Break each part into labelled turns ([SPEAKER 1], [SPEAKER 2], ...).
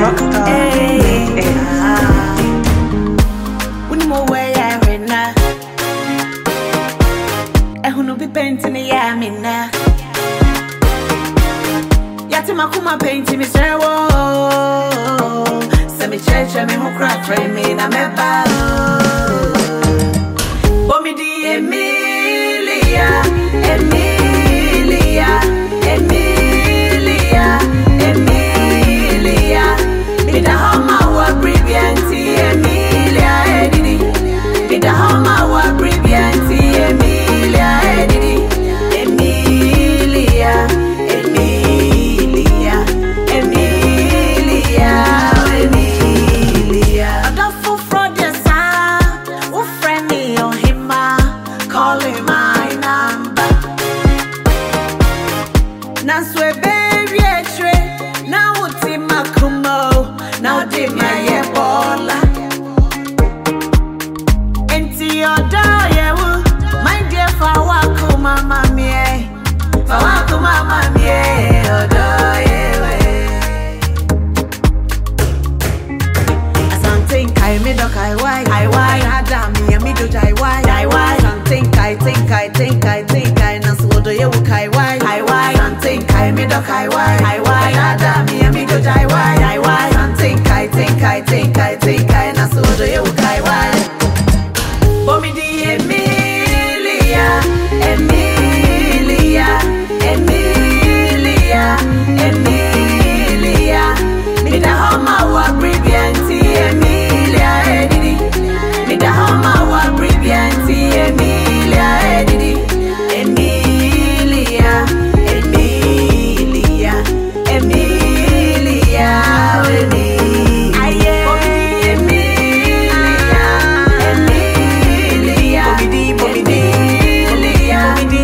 [SPEAKER 1] Rockstar made it.
[SPEAKER 2] When you way I read now, who no be painting the yamina. Yatima kuma painting me say whoa. Semi church me who cry frame me na me ba. Bomi di Emilia, Emilia, Emilia, Emilia. Me da homa wa brillianti Emilia edidi. Me da homa wa brillianti Emilia edidi. Emilia, Emilia, Emilia, Emilia. I don't fall for the sound. Who friend me on him, calling my number. Now swear baby a tray. Now what's in my kumo? Now did my ebola. Enti oda yewu. My dear fawaku mama mie. Fawaku mama mie. Oda yewe. Something I made a kai why. Adam me a middle jai why. Something I Nasuodo you kai why. Something I made a kai why. Adam me a middle jai why. Something I Nasuodo you kai why. Bomi di Emilia, Emilia, Emilia, Emilia. Me da homa wa brillianti Emilia edidi. Me da homa wa brillianti Emilia edidi. Emilia, Emilia, Emilia, Emilia. Aye, Emilia, Emilia. Emilia,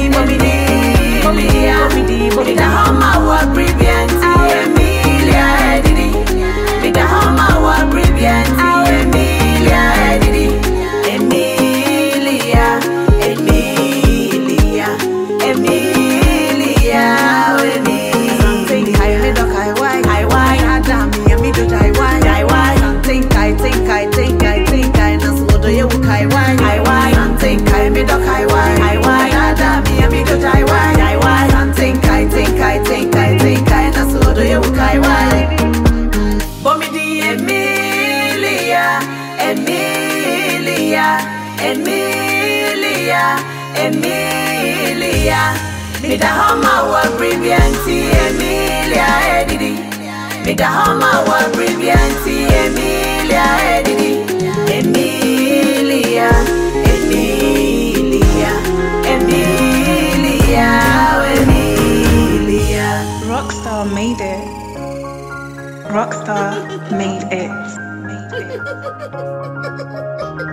[SPEAKER 2] me da homa wa brillianti Emilia edidi. Me da homa wa brillianti Emilia edidi. Emilia, Emilia, Emilia, Emilia. Something I made a kai why. Adam me a middle jai why. Something I Nasuodo you kai why. Something I made a kai why. Adam me a middle jai why. Something I Nasuodo you kai why. Bomi di Emilia, Emilia, Emilia, Emilia. Me da homa wa brillianti Emilia edidi. Me da homa wa brillianti Emilia edidi. Emilia, Emilia, Emilia, Emilia.
[SPEAKER 1] Rockstar made it. Rockstar made it.